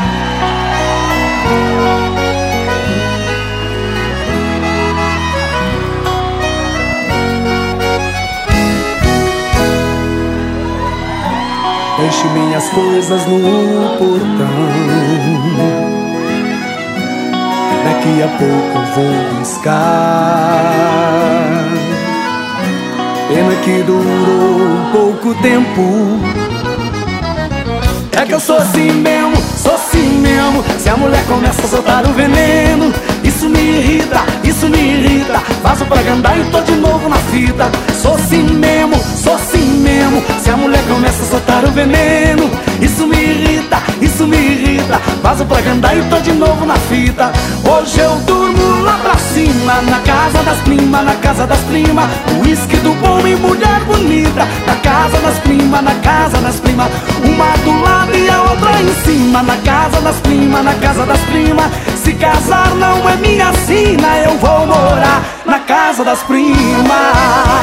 Deixe minhas coisas no portão. Daqui a pouco vou buscar. Pena que durou pouco tempo. É que eu sou assim mesmo, sou assim mesmo. Se a mulher começa a soltar o veneno, isso me irrita, isso me irrita. Vazo pra Gandá e tô de novo na fita. Sou assim mesmo, sou assim mesmo. Se a mulher começa a soltar o veneno, isso me irrita, isso me irrita. Vazo pra Gandá e tô de novo na fita. Hoje eu durmo lá pra cima, na casa das primas, na casa das primas. Uísque do bom e mulher bonita. Na casa das primas, na casa das primas. Uma do lado e a outra em cima. Na casa das primas, na casa das primas. Se casar não é minha sina, eu vou morar na casa das primas.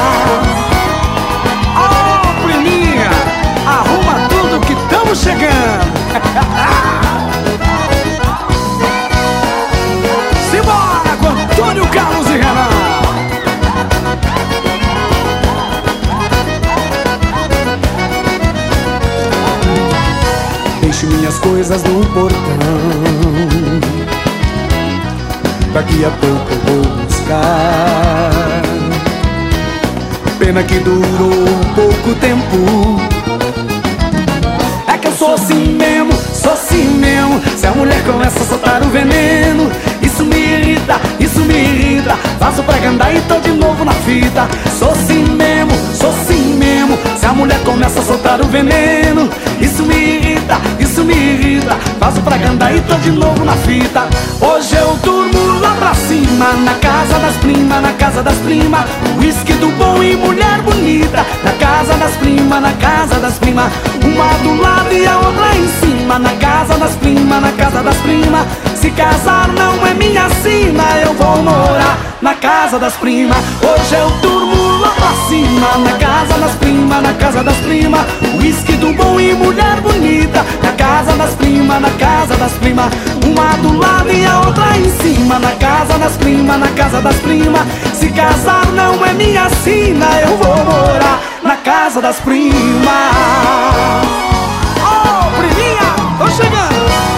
Oh, priminha, arruma tudo que tamo chegando. Simbora com Antônio Carlos e Renan. Deixe minhas coisas no portão. Daqui a pouco eu vou buscar. Pena que durou pouco tempo. É que eu sou assim mesmo, sou assim mesmo. Se a mulher começa a soltar o veneno, isso me irrita, isso me irrita. Vazo pra Gandá e tô de novo na fita. Sou assim mesmo, sou assim mesmo. Se a mulher começa a soltar o veneno, isso me irrita, isso me irrita. Vazo pra Gandá e tô de novo na fita. Hoje eu durmo lá pra cima, na casa das primas, na casa das primas. Uísque do bom e mulher bonita. Na casa das primas, na casa das primas. Uma do lado e a outra em cima. Na casa das primas, na casa das primas. Se casar não é minha sina, eu vou morar na casa das primas. Hoje eu durmo lá pra cima, na casa das primas, na casa das primas. Uísque do bom e mulher bonita. Na casa das primas, na casa das primas. Uma do lado e a outra em cima. Na casa das primas, na casa das primas. Se casar não é minha sina, eu vou morar na casa das primas. Oh, priminha, tô chegando.